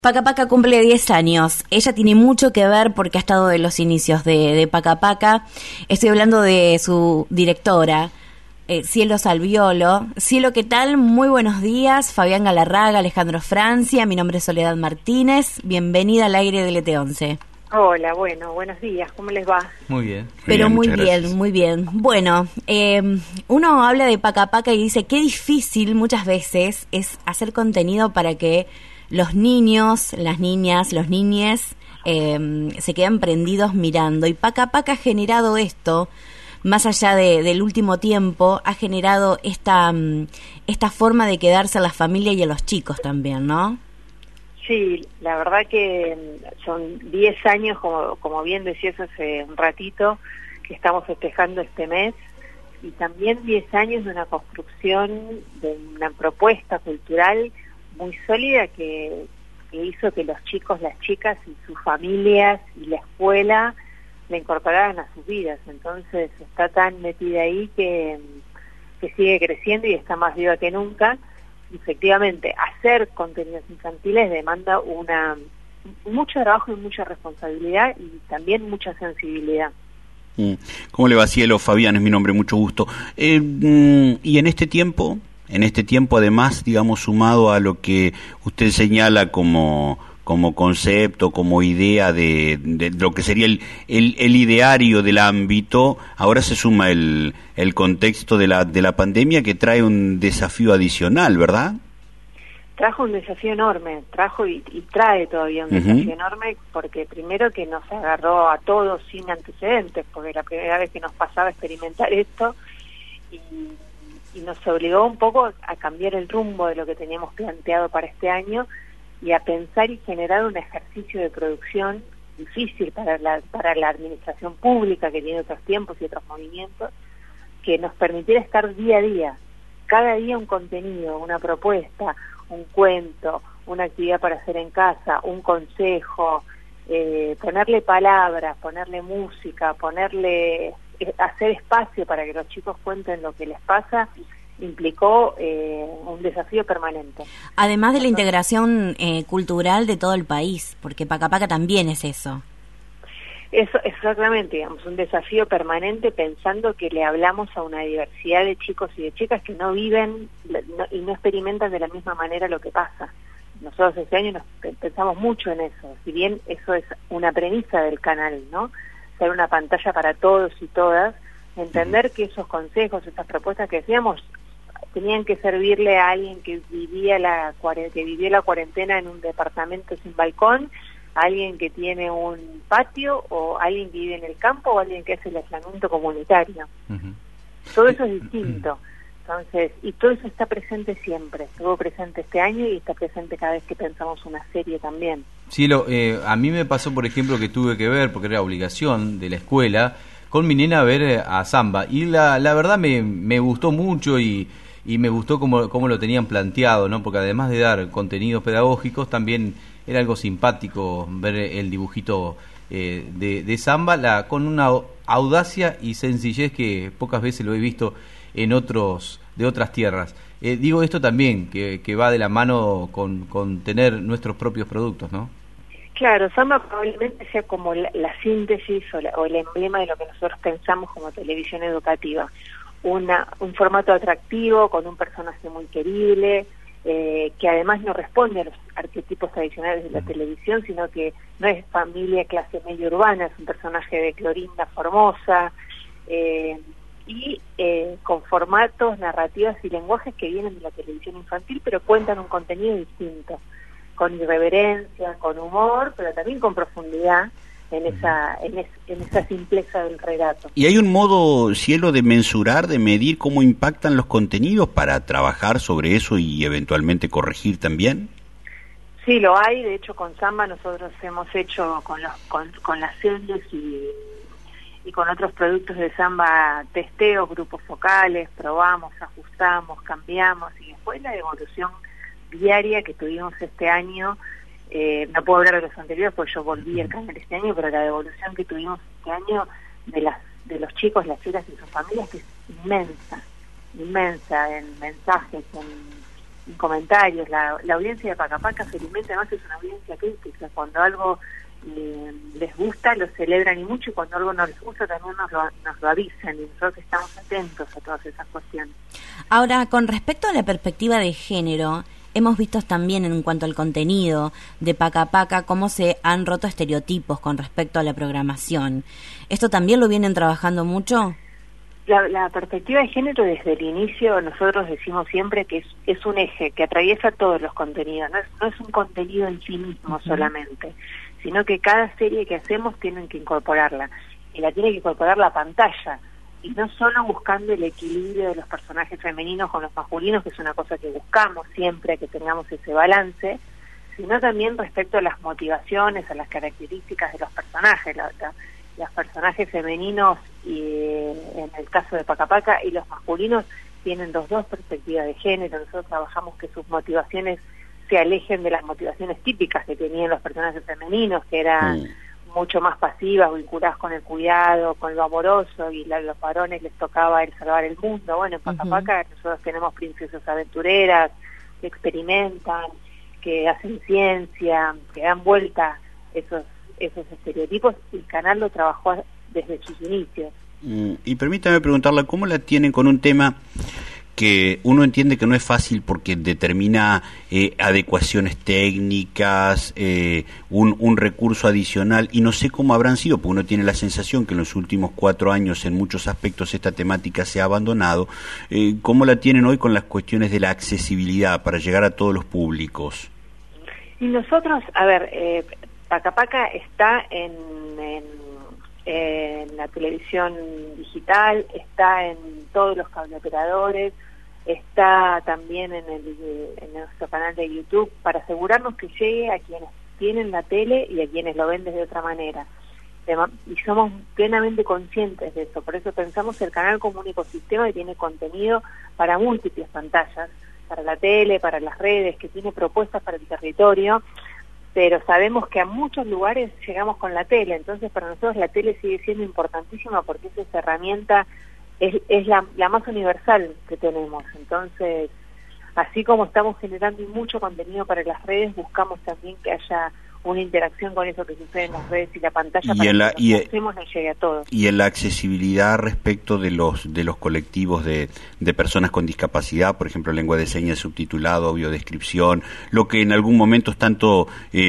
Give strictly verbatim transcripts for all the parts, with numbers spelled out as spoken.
Paca Paca cumple diez años. Ella tiene mucho que ver porque ha estado de los inicios de, de Paca Paca. Estoy hablando de su directora, eh, Cielo Salviolo. Cielo, ¿qué tal? Muy buenos días. Fabián Galarraga, Alejandro Francia. Mi nombre es Soledad Martínez. Bienvenida al aire del E T once. Hola, bueno, buenos días. ¿Cómo les va? Muy bien. Pero bien, muy bien, gracias. muy bien. Bueno, eh, uno habla de Paca Paca y dice qué difícil muchas veces es hacer contenido para que los niños, las niñas, los niñes eh, se quedan prendidos mirando. Y Paca Paca ha generado esto, más allá de, del último tiempo, ha generado esta, esta forma de quedarse a la familia y a los chicos también, ¿no? Sí, la verdad que son diez años, como, como bien decías hace un ratito, que estamos festejando este mes, y también diez años de una construcción, de una propuesta cultural muy sólida que, que hizo que los chicos, las chicas y sus familias y la escuela la incorporaran a sus vidas. Entonces está tan metida ahí que, que sigue creciendo y está más viva que nunca. Efectivamente, hacer contenidos infantiles demanda una mucho trabajo y mucha responsabilidad y también mucha sensibilidad. ¿Cómo le va, Cielo? Fabián es mi nombre, mucho gusto. Eh, y en este tiempo, en este tiempo además, digamos, sumado a lo que usted señala como, como concepto, como idea de, de lo que sería el, el, el ideario del ámbito, ahora se suma el, el contexto de la, de la pandemia que trae un desafío adicional, ¿verdad? Trajo un desafío enorme, trajo y, y trae todavía un uh-huh. desafío enorme, porque primero que nos agarró a todos sin antecedentes, porque la primera vez que nos pasaba a experimentar esto, y, y nos obligó un poco a cambiar el rumbo de lo que teníamos planteado para este año, y a pensar y generar un ejercicio de producción difícil para la, para la administración pública, que tiene otros tiempos y otros movimientos, que nos permitiera estar día a día, cada día un contenido, una propuesta, un cuento, una actividad para hacer en casa, un consejo, eh, ponerle palabras, ponerle música, ponerle eh, hacer espacio para que los chicos cuenten lo que les pasa, implicó eh, un desafío permanente. Además de la integración eh, cultural de todo el país, porque Paca Paca también es eso. Eso, exactamente, digamos, un desafío permanente pensando que le hablamos a una diversidad de chicos y de chicas que no viven no, y no experimentan de la misma manera lo que pasa. Nosotros este año nos pensamos mucho en eso, si bien eso es una premisa del canal, ¿no? Ser una pantalla para todos y todas, entender que esos consejos, estas propuestas que decíamos, tenían que servirle a alguien que vivía la que vivió la cuarentena en un departamento sin balcón, a alguien que tiene un patio, o alguien que vive en el campo, o alguien que hace el aislamiento comunitario. Uh-huh. Todo eso es distinto. Entonces, y todo eso está presente siempre. Estuvo presente este año y está presente cada vez que pensamos una serie también. Cielo, eh, a mí me pasó, por ejemplo, que tuve que ver, porque era obligación de la escuela, con mi nena a ver a Samba. Y la, la verdad me, me gustó mucho y, y me gustó cómo, cómo lo tenían planteado, ¿no? Porque además de dar contenidos pedagógicos, también era algo simpático ver el dibujito eh, de, de Samba, la, con una audacia y sencillez que pocas veces lo he visto en otros de otras tierras. Eh, digo esto también, que, que va de la mano con, con tener nuestros propios productos, ¿no? Claro, Samba probablemente sea como la, la síntesis o, la, o el emblema de lo que nosotros pensamos como televisión educativa. Una, un formato atractivo, con un personaje muy querible, Eh, que además no responde a los arquetipos tradicionales de la televisión, sino que no es familia clase media urbana, es un personaje de Clorinda Formosa, eh, y eh, con formatos, narrativas y lenguajes que vienen de la televisión infantil, pero cuentan un contenido distinto, con irreverencia, con humor, pero también con profundidad en esa en, es, en esa simpleza del relato. ¿Y hay un modo, Cielo, de mensurar, de medir cómo impactan los contenidos para trabajar sobre eso y eventualmente corregir también? Sí, lo hay. De hecho, con Samba nosotros hemos hecho con los con, con las series y, y con otros productos de Samba testeos, grupos focales, probamos, ajustamos, cambiamos, y después la evolución diaria que tuvimos este año. Eh, no puedo hablar de los anteriores porque yo volví al canal este año, pero la devolución que tuvimos este año de las de los chicos, las chicas y sus familias, que es inmensa, inmensa en mensajes, en, comentarios. La, la audiencia de Pacapaca felizmente además es una audiencia crítica. Cuando algo eh, les gusta lo celebran y mucho, y cuando algo no les gusta también nos lo, nos lo avisan, y nosotros estamos atentos a todas esas cuestiones. Ahora, con respecto a la perspectiva de género, hemos visto también en cuanto al contenido de Pacapaca cómo se han roto estereotipos con respecto a la programación. ¿Esto también lo vienen trabajando mucho? La, la perspectiva de género desde el inicio, nosotros decimos siempre que es, es un eje que atraviesa todos los contenidos, no es, no es un contenido en sí mismo uh-huh. solamente, sino que cada serie que hacemos tienen que incorporarla, y la tiene que incorporar la pantalla, y no solo buscando el equilibrio de los personajes femeninos con los masculinos, que es una cosa que buscamos siempre, que tengamos ese balance, sino también respecto a las motivaciones, a las características de los personajes. La, la, los personajes femeninos, y en el caso de Pacapaca, y los masculinos tienen dos, dos perspectivas de género. Nosotros trabajamos que sus motivaciones se alejen de las motivaciones típicas que tenían los personajes femeninos, que eran... Mm. mucho más pasivas, vinculadas con el cuidado, con lo amoroso, y a los varones les tocaba el salvar el mundo. Bueno, en Pacapaca uh-huh. nosotros tenemos princesas aventureras que experimentan, que hacen ciencia, que dan vuelta esos esos estereotipos, y el canal lo trabajó desde sus inicios. Mm, y permítame preguntarle, ¿cómo la tienen con un tema que uno entiende que no es fácil porque determina eh, adecuaciones técnicas, eh, un, un recurso adicional, y no sé cómo habrán sido, porque uno tiene la sensación que en los últimos cuatro años en muchos aspectos esta temática se ha abandonado? Eh, ¿Cómo la tienen hoy con las cuestiones de la accesibilidad para llegar a todos los públicos? Y nosotros, a ver, eh, Pacapaca está en, en, en la televisión digital, está en todos los cableoperadores, está también en, el, en nuestro canal de YouTube, para asegurarnos que llegue a quienes tienen la tele y a quienes lo ven de otra manera. Y somos plenamente conscientes de eso, por eso pensamos el canal como un ecosistema que tiene contenido para múltiples pantallas, para la tele, para las redes, que tiene propuestas para el territorio, pero sabemos que a muchos lugares llegamos con la tele. Entonces para nosotros la tele sigue siendo importantísima, porque es esa herramienta, es, es la, la más universal que tenemos. Entonces, así como estamos generando mucho contenido para las redes, buscamos también que haya una interacción con eso que sucede en las redes y la pantalla, y para la, que lo que hacemos nos llegue a todos. Y en la accesibilidad respecto de los de los colectivos de, de personas con discapacidad, por ejemplo, lengua de señas, subtitulado, audiodescripción, lo que en algún momento tanto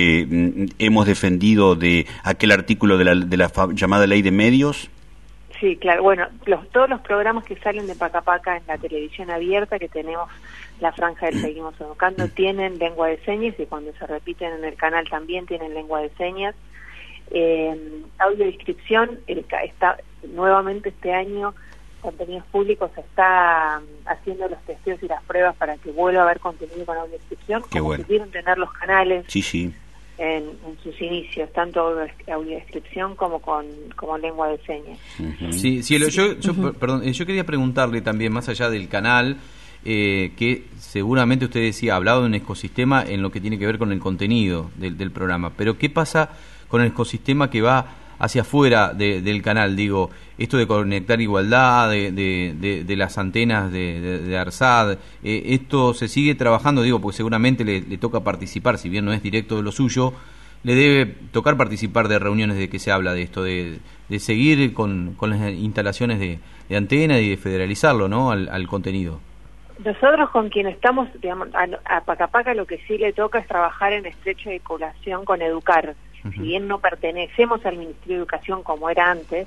eh, hemos defendido de aquel artículo de la, de la llamada ley de medios. Sí, claro. Bueno, los, todos los programas que salen de Pacapaca en la televisión abierta, que tenemos la franja del Seguimos Educando, tienen lengua de señas, y cuando se repiten en el canal también tienen lengua de señas. Eh, audiodescripción, el, está nuevamente este año, Contenidos Públicos está um, haciendo los testeos y las pruebas para que vuelva a haber contenido con audiodescripción, como bueno. pudieron tener los canales. Sí, sí. En, en sus inicios, tanto audiodescripción como con como lengua de señas. Uh-huh. Sí, sí, yo, yo, uh-huh. perdón, yo quería preguntarle también, más allá del canal, eh, que seguramente usted decía, ha hablado de un ecosistema en lo que tiene que ver con el contenido del, del programa, pero ¿qué pasa con el ecosistema que va hacia afuera de, del canal? Digo, esto de conectar igualdad, de, de, de, de las antenas de, de, de ARSAT, eh, ¿esto se sigue trabajando? Digo, porque seguramente le, le toca participar, si bien no es directo de lo suyo, le debe tocar participar de reuniones de que se habla de esto, de, de seguir con, con las instalaciones de, de antena y de federalizarlo, ¿no?, al, al contenido. Nosotros con quien estamos, digamos, a, a Pacapaca lo que sí le toca es trabajar en estrecha vinculación con Educar. Uh-huh. Si bien no pertenecemos al Ministerio de Educación como era antes,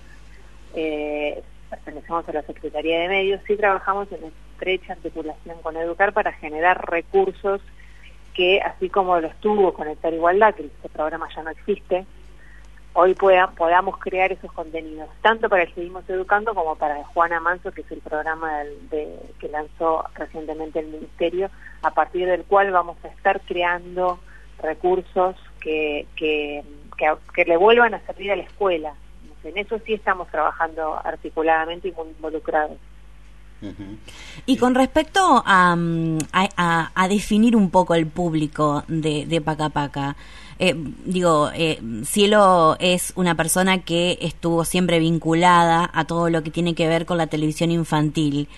eh, pertenecemos a la Secretaría de Medios, sí trabajamos en estrecha articulación con Educar para generar recursos que, así como lo estuvo Conectar Igualdad, que este programa ya no existe, hoy pueda, podamos crear esos contenidos, tanto para el Seguimos Educando como para Juana Manso, que es el programa del, de, que lanzó recientemente el Ministerio, a partir del cual vamos a estar creando recursos que, que, que, que le vuelvan a servir a la escuela. En eso sí estamos trabajando articuladamente y muy involucrados. Uh-huh. Y con respecto a, a, a, a definir un poco el público de, de Pacapaca, eh, digo, eh, Cielo es una persona que estuvo siempre vinculada a todo lo que tiene que ver con la televisión infantil.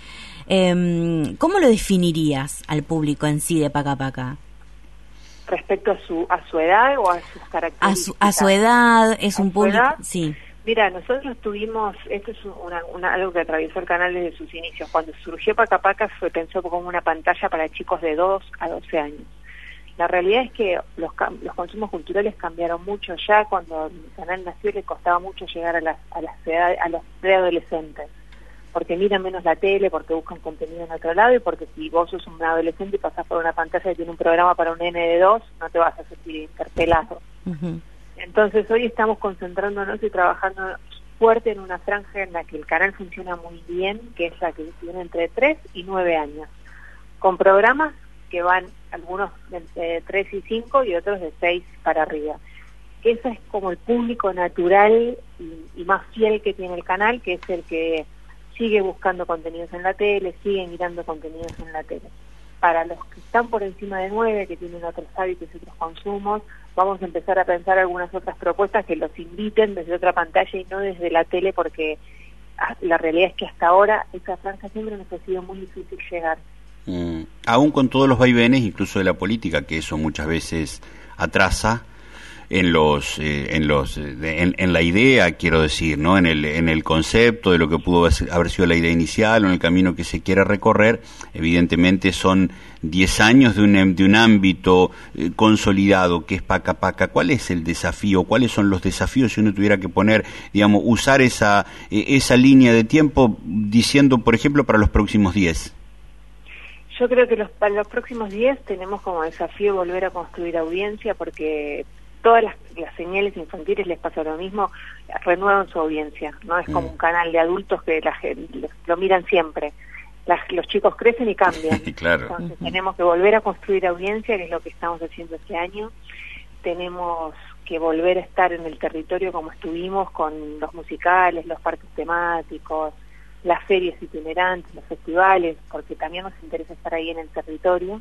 Eh, ¿Cómo lo definirías al público en sí de Paca Paca? Respecto a su a su edad o a sus características. A su, a su edad, es ¿A un su público, edad? sí. Mira, nosotros tuvimos, esto es una, una, algo que atravesó el canal desde sus inicios. Cuando surgió Paca Paca fue pensó como una pantalla para chicos de dos a doce años. La realidad es que los, los consumos culturales cambiaron mucho. Ya cuando el canal nació le costaba mucho llegar a las a las edades, a los preadolescentes, porque miran menos la tele, porque buscan contenido en otro lado y porque si vos sos un adolescente y pasás por una pantalla que tiene un programa para un nene de dos, no te vas a sentir interpelado. Uh-huh. Entonces hoy estamos concentrándonos y trabajando fuerte en una franja en la que el canal funciona muy bien, que es la que tiene entre tres y nueve años, con programas que van algunos de tres y cinco y otros de seis para arriba. Ese es como el público natural y, y más fiel que tiene el canal, que es el que sigue buscando contenidos en la tele, sigue mirando contenidos en la tele. Para los que están por encima de nueve, que tienen otros hábitos y otros consumos, vamos a empezar a pensar algunas otras propuestas que los inviten desde otra pantalla y no desde la tele, porque la realidad es que hasta ahora esa franja siempre nos ha sido muy difícil llegar. Mm, aún con todos los vaivenes, incluso de la política, que eso muchas veces atrasa en los eh, en los de, en, en la idea, quiero decir, no en el en el concepto de lo que pudo haber sido la idea inicial o en el camino que se quiere recorrer. Evidentemente son diez años de un de un ámbito eh, consolidado que es Paca Paca. ¿Cuál es el desafío? ¿Cuáles son los desafíos si uno tuviera que poner, digamos, usar esa eh, esa línea de tiempo diciendo, por ejemplo, para los próximos diez? Yo creo que los, para los próximos diez tenemos como desafío volver a construir audiencia, porque todas las, las señales infantiles les pasa lo mismo, renuevan su audiencia, no es como un canal de adultos que la, lo, lo miran siempre. Las, los chicos crecen y cambian. Claro. Entonces tenemos que volver a construir audiencia, que es lo que estamos haciendo este año. Tenemos que volver a estar en el territorio como estuvimos con los musicales, los parques temáticos, las ferias itinerantes, los festivales, porque también nos interesa estar ahí en el territorio.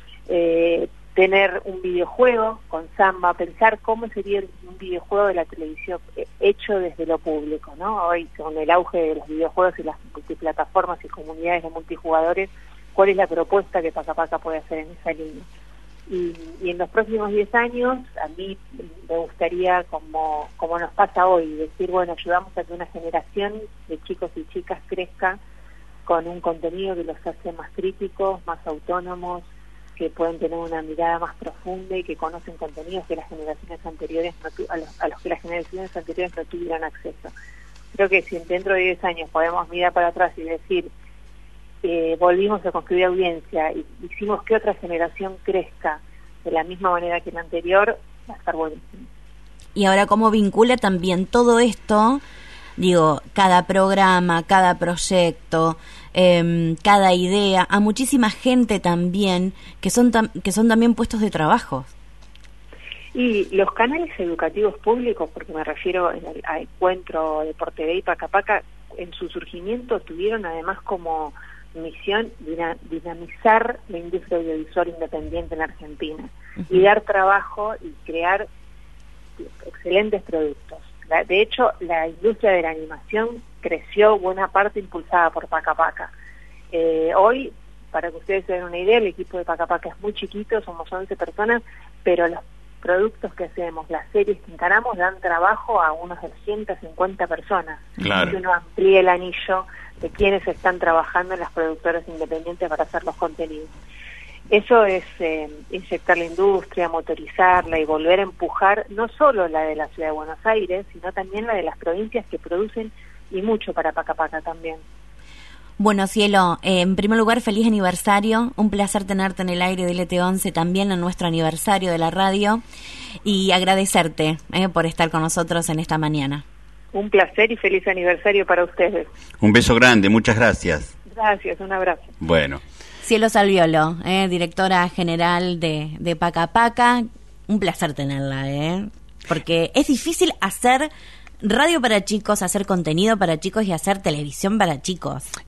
Eh, tener un videojuego con Samba, pensar cómo sería un videojuego de la televisión hecho desde lo público, ¿no? Hoy, con el auge de los videojuegos y las multiplataformas y comunidades de multijugadores, ¿cuál es la propuesta que Paca Paca puede hacer en esa línea? Y, y en los próximos diez años, a mí me gustaría, como, como nos pasa hoy, decir, bueno, ayudamos a que una generación de chicos y chicas crezca con un contenido que los hace más críticos, más autónomos, que pueden tener una mirada más profunda y que conocen contenidos que las generaciones anteriores no tu- a, los, a los que las generaciones anteriores no tuvieran acceso. Creo que si dentro de diez años podemos mirar para atrás y decir eh, volvimos a construir audiencia y hicimos que otra generación crezca de la misma manera que la anterior, va a estar buenísimo. Y ahora, ¿cómo vincula también todo esto? Digo, cada programa, cada proyecto, eh, cada idea, a muchísima gente también que son tam- que son también puestos de trabajo. Y los canales educativos públicos, porque me refiero al, al Encuentro, Deporte Day y Paca Paca, en su surgimiento tuvieron además como misión dina- dinamizar la industria audiovisual independiente en Argentina, uh-huh. y dar trabajo y crear excelentes productos. La, de hecho, la industria de la animación creció buena parte impulsada por Paca Paca. Eh, hoy, para que ustedes se den una idea, el equipo de Paca Paca es muy chiquito, somos once personas, pero los productos que hacemos, las series que encaramos, dan trabajo a unas doscientas cincuenta personas. Claro. Y uno amplía el anillo de quienes están trabajando en las productoras independientes para hacer los contenidos. Eso es eh, inyectar la industria, motorizarla y volver a empujar no solo la de la Ciudad de Buenos Aires, sino también la de las provincias que producen, y mucho para Paca Paca también. Bueno, Cielo, eh, en primer lugar, feliz aniversario, un placer tenerte en el aire de L T once también en nuestro aniversario de la radio, y agradecerte eh, por estar con nosotros en esta mañana. Un placer y feliz aniversario para ustedes. Un beso grande, muchas gracias. Gracias, un abrazo. Bueno. Cielo Salviolo, eh, directora general de, de Paca Paca, un placer tenerla, eh, porque es difícil hacer radio para chicos, hacer contenido para chicos y hacer televisión para chicos.